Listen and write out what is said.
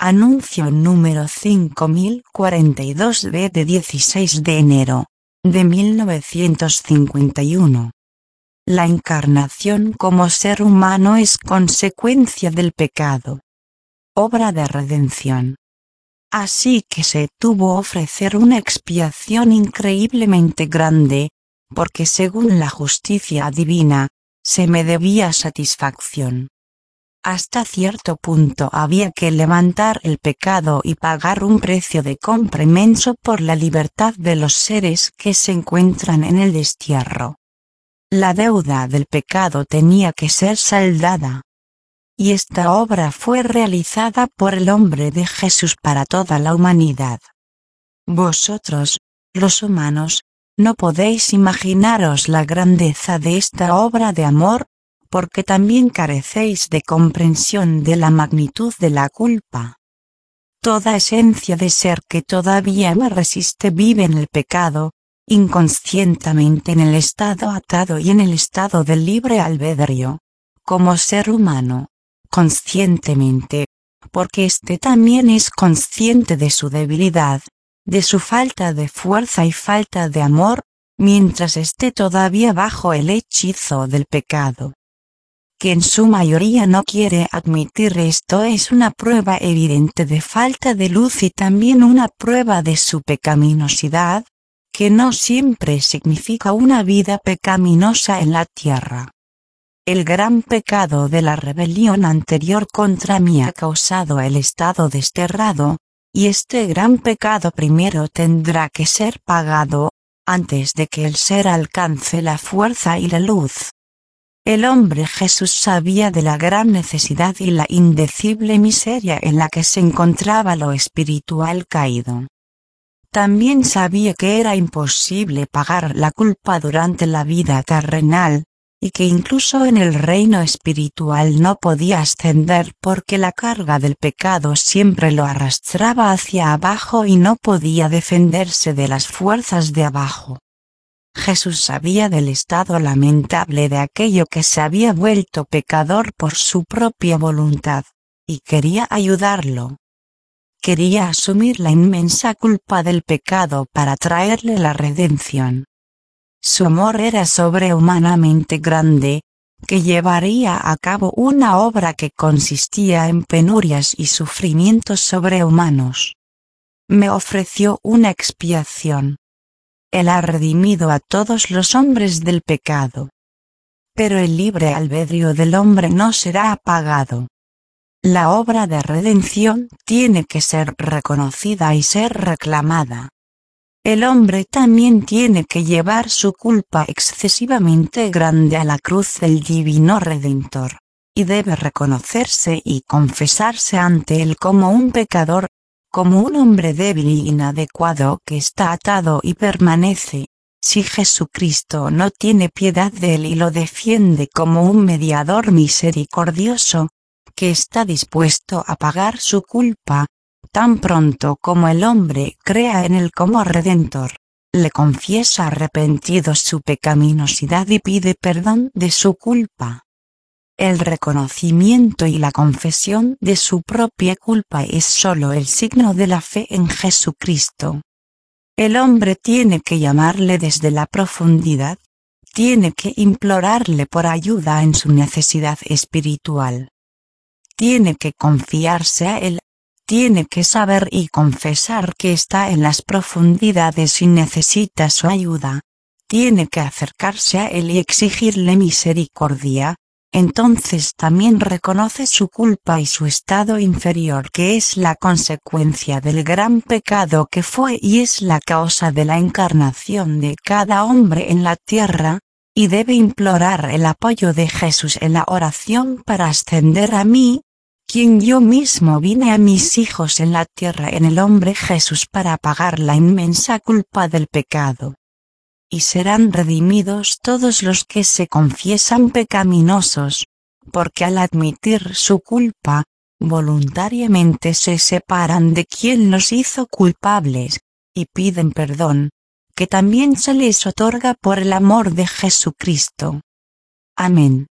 Anuncio número 5042-B de 16 de enero de 1951. La encarnación como ser humano es consecuencia del pecado. Obra de redención. Así que se tuvo ofrecer una expiación increíblemente grande, porque según la justicia divina, se me debía satisfacción. Hasta cierto punto había que levantar el pecado y pagar un precio de compra inmenso por la libertad de los seres que se encuentran en el destierro. La deuda del pecado tenía que ser saldada. Y esta obra fue realizada por el hombre de Jesús para toda la humanidad. Vosotros, los humanos, no podéis imaginaros la grandeza de esta obra de amor, porque también carecéis de comprensión de la magnitud de la culpa. Toda esencia de ser que todavía me resiste vive en el pecado, inconscientemente en el estado atado y en el estado del libre albedrío, como ser humano, conscientemente, porque éste también es consciente de su debilidad, de su falta de fuerza y falta de amor, mientras esté todavía bajo el hechizo del pecado. Que en su mayoría no quiere admitir esto es una prueba evidente de falta de luz y también una prueba de su pecaminosidad, que no siempre significa una vida pecaminosa en la tierra. El gran pecado de la rebelión anterior contra mí ha causado el estado desterrado, y este gran pecado primero tendrá que ser pagado, antes de que el ser alcance la fuerza y la luz. El hombre Jesús sabía de la gran necesidad y la indecible miseria en la que se encontraba lo espiritual caído. También sabía que era imposible pagar la culpa durante la vida terrenal, y que incluso en el reino espiritual no podía ascender porque la carga del pecado siempre lo arrastraba hacia abajo y no podía defenderse de las fuerzas de abajo. Jesús sabía del estado lamentable de aquello que se había vuelto pecador por su propia voluntad, y quería ayudarlo. Quería asumir la inmensa culpa del pecado para traerle la redención. Su amor era sobrehumanamente grande, que llevaría a cabo una obra que consistía en penurias y sufrimientos sobrehumanos. Me ofreció una expiación. Él ha redimido a todos los hombres del pecado. Pero el libre albedrío del hombre no será apagado. La obra de redención tiene que ser reconocida y ser reclamada. El hombre también tiene que llevar su culpa excesivamente grande a la cruz del Divino Redentor, y debe reconocerse y confesarse ante él como un pecador, como un hombre débil y inadecuado que está atado y permanece, si Jesucristo no tiene piedad de él y lo defiende como un mediador misericordioso, que está dispuesto a pagar su culpa, tan pronto como el hombre crea en él como Redentor, le confiesa arrepentido su pecaminosidad y pide perdón de su culpa. El reconocimiento y la confesión de su propia culpa es sólo el signo de la fe en Jesucristo. El hombre tiene que llamarle desde la profundidad, tiene que implorarle por ayuda en su necesidad espiritual. Tiene que confiarse a él. Tiene que saber y confesar que está en las profundidades y necesita su ayuda. Tiene que acercarse a él y exigirle misericordia. Entonces también reconoce su culpa y su estado inferior, que es la consecuencia del gran pecado que fue y es la causa de la encarnación de cada hombre en la tierra, y debe implorar el apoyo de Jesús en la oración para ascender a mí, quien yo mismo vine a mis hijos en la tierra en el hombre Jesús para pagar la inmensa culpa del pecado. Y serán redimidos todos los que se confiesan pecaminosos, porque al admitir su culpa, voluntariamente se separan de quien los hizo culpables, y piden perdón, que también se les otorga por el amor de Jesucristo. Amén.